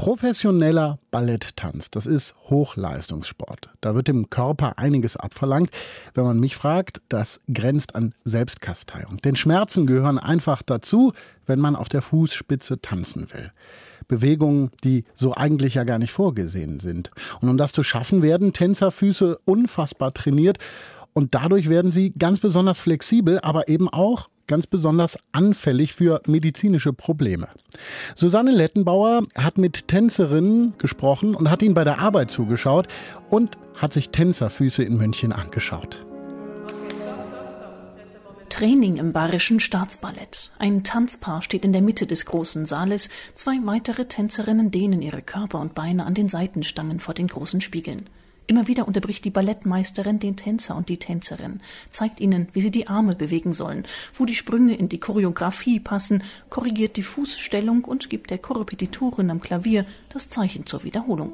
Professioneller Balletttanz, das ist Hochleistungssport. Da wird dem Körper einiges abverlangt. Wenn man mich fragt, das grenzt an Selbstkasteiung. Denn Schmerzen gehören einfach dazu, wenn man auf der Fußspitze tanzen will. Bewegungen, die so eigentlich ja gar nicht vorgesehen sind. Und um das zu schaffen, werden Tänzerfüße unfassbar trainiert. Und dadurch werden sie ganz besonders flexibel, aber eben auch ganz besonders anfällig für medizinische Probleme. Susanne Lettenbauer hat mit Tänzerinnen gesprochen und hat ihnen bei der Arbeit zugeschaut und hat sich Tänzerfüße in München angeschaut. Training im Bayerischen Staatsballett. Ein Tanzpaar steht in der Mitte des großen Saales. 2 weitere Tänzerinnen dehnen ihre Körper und Beine an den Seitenstangen vor den großen Spiegeln. Immer wieder unterbricht die Ballettmeisterin den Tänzer und die Tänzerin, zeigt ihnen, wie sie die Arme bewegen sollen, wo die Sprünge in die Choreografie passen, korrigiert die Fußstellung und gibt der Korrepetitorin am Klavier das Zeichen zur Wiederholung.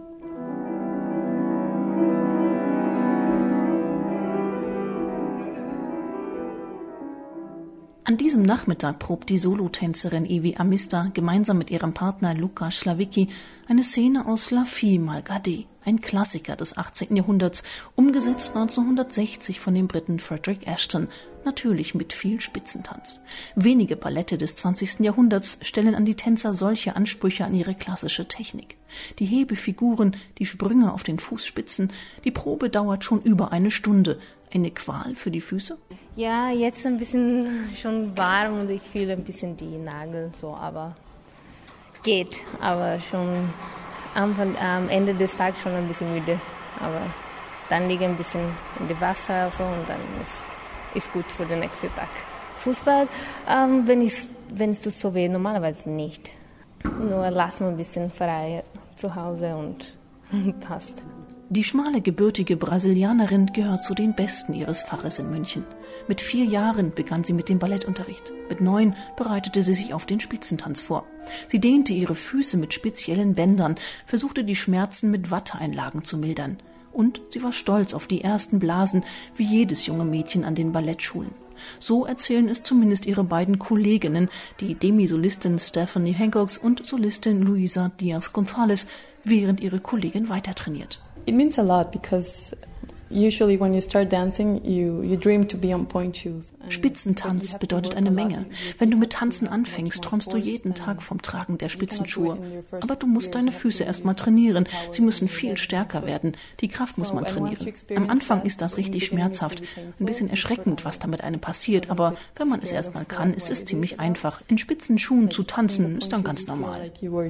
An diesem Nachmittag probt die Solotänzerin Evi Amista gemeinsam mit ihrem Partner Luca Slawicki eine Szene aus La Fille Malgardée, ein Klassiker des 18. Jahrhunderts, umgesetzt 1960 von dem Briten Frederick Ashton, natürlich mit viel Spitzentanz. Wenige Ballette des 20. Jahrhunderts stellen an die Tänzer solche Ansprüche an ihre klassische Technik. Die Hebefiguren, die Sprünge auf den Fußspitzen, die Probe dauert schon über eine Stunde. Eine Qual für die Füße? Ja, jetzt ein bisschen schon warm und ich fühle ein bisschen die Nagel so, aber geht. Aber schon am Ende des Tages schon ein bisschen müde. Aber dann liege ein bisschen in dem Wasser so und dann ist gut für den nächsten Tag. Fußball, wenn es tut so weh, normalerweise nicht. Nur lass mal ein bisschen frei zu Hause und passt. Die schmale, gebürtige Brasilianerin gehört zu den Besten ihres Faches in München. Mit 4 Jahren begann sie mit dem Ballettunterricht. Mit 9 bereitete sie sich auf den Spitzentanz vor. Sie dehnte ihre Füße mit speziellen Bändern, versuchte die Schmerzen mit Watteeinlagen zu mildern. Und sie war stolz auf die ersten Blasen, wie jedes junge Mädchen an den Ballettschulen. So erzählen es zumindest ihre beiden Kolleginnen, die Demisolistin Stephanie Hancocks und Solistin Luisa Diaz-González, während ihre Kollegin weiter trainiert. It means a lot because usually when you start dancing, you dream to be on pointe shoes. Spitzentanz bedeutet eine Menge. Wenn du mit Tanzen anfängst, träumst du jeden Tag vom Tragen der Spitzenschuhe. Aber du musst deine Füße erstmal trainieren. Sie müssen viel stärker werden. Die Kraft muss man trainieren. Am Anfang ist das richtig schmerzhaft. Ein bisschen erschreckend, was da mit einem passiert. Aber wenn man es erstmal kann, ist es ziemlich einfach. In Spitzenschuhen zu tanzen ist dann ganz normal.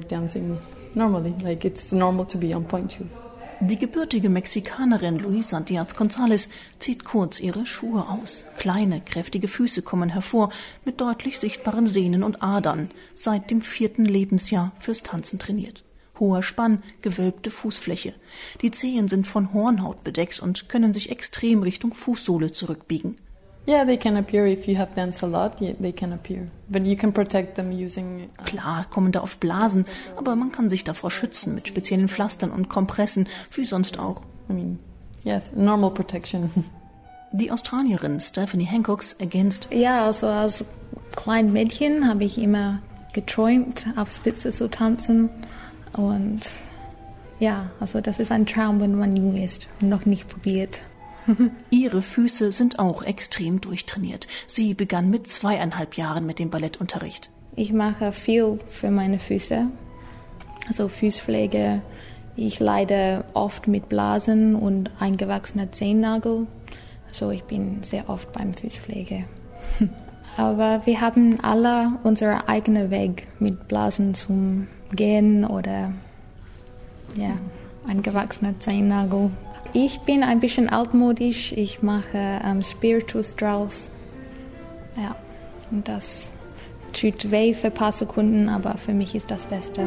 Die gebürtige Mexikanerin Luisa Diaz-González zieht kurz ihre Schuhe aus. Kleine, kräftige Füße kommen hervor mit deutlich sichtbaren Sehnen und Adern. Seit dem 4. Lebensjahr fürs Tanzen trainiert. Hoher Spann, gewölbte Fußfläche. Die Zehen sind von Hornhaut bedeckt und können sich extrem Richtung Fußsohle zurückbiegen. Yeah, they can appear if you have danced a lot. Yeah, they can appear, but you can protect them using. Klar kommen da oft Blasen, aber man kann sich davor schützen mit speziellen Pflastern und Kompressen, wie sonst auch. Yes, normal protection. Die Australierin Stephanie Hancocks ergänzt: Ja, also als kleines Mädchen habe ich immer geträumt, auf Spitze zu tanzen und ja, also das ist ein Traum, wenn man jung ist und noch nicht probiert. Ihre Füße sind auch extrem durchtrainiert. Sie begann mit 2,5 Jahren mit dem Ballettunterricht. Ich mache viel für meine Füße, also Fußpflege. Ich leide oft mit Blasen und eingewachsener Zehennagel. Also ich bin sehr oft beim Fußpflege. Aber wir haben alle unseren eigenen Weg mit Blasen zum Gehen oder eingewachsener Zehennagel. Ich bin ein bisschen altmodisch. Ich mache Spiritus draus. Ja, und das tut weh für ein paar Sekunden, aber für mich ist das Beste.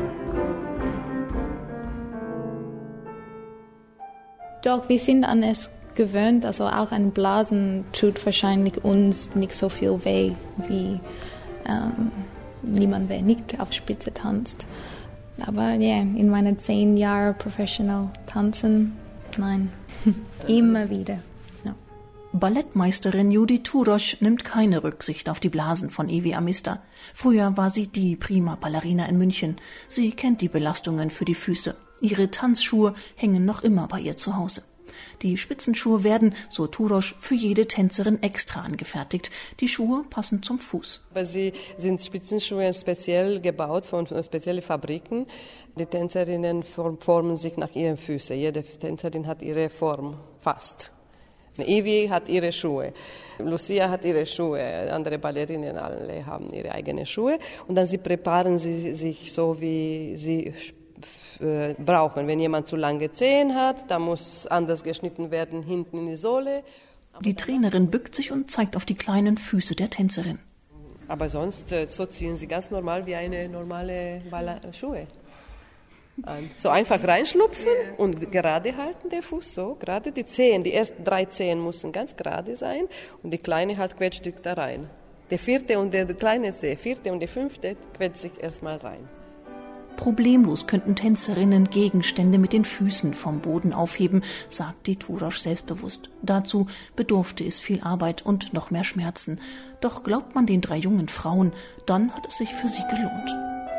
Doch, wir sind an es gewöhnt. Also auch ein Blasen tut wahrscheinlich uns nicht so viel weh, wie niemand, wer nicht auf Spitze tanzt. Aber ja, in meinen 10 Jahren professional tanzen, nein, immer wieder. Ja. Ballettmeisterin Judy Turosch nimmt keine Rücksicht auf die Blasen von Evi Amista. Früher war sie die prima Ballerina in München. Sie kennt die Belastungen für die Füße. Ihre Tanzschuhe hängen noch immer bei ihr zu Hause. Die Spitzenschuhe werden, so Turosch, für jede Tänzerin extra angefertigt. Die Schuhe passen zum Fuß. Aber sie sind Spitzenschuhe speziell gebaut von speziellen Fabriken. Die Tänzerinnen formen sich nach ihren Füßen. Jede Tänzerin hat ihre Form fast. Evi hat ihre Schuhe, Lucia hat ihre Schuhe, andere Ballerinnen alle haben ihre eigenen Schuhe. Und dann präparieren sie sich so, wie sie brauchen. Wenn jemand zu lange Zehen hat, dann muss anders geschnitten werden, hinten in die Sohle. Die Trainerin bückt sich und zeigt auf die kleinen Füße der Tänzerin. Aber sonst so ziehen sie ganz normal wie eine normale Schuhe an. So einfach reinschlupfen und gerade halten der Fuß, so gerade die Zehen, die ersten 3 Zehen müssen ganz gerade sein und die kleine halt quetscht sich da rein. Der 4. und der kleine Zeh, 4. und der 5. quetscht sich erstmal rein. Problemlos könnten Tänzerinnen Gegenstände mit den Füßen vom Boden aufheben, sagt die Turosch selbstbewusst. Dazu bedurfte es viel Arbeit und noch mehr Schmerzen. Doch glaubt man den 3 jungen Frauen, dann hat es sich für sie gelohnt.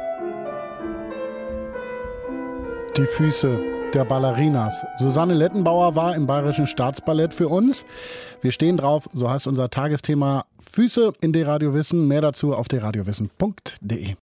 Die Füße der Ballerinas. Susanne Lettenbauer war im Bayerischen Staatsballett für uns. Wir stehen drauf, so heißt unser Tagesthema Füße in D-Radio Wissen. Mehr dazu auf dradiowissen.de.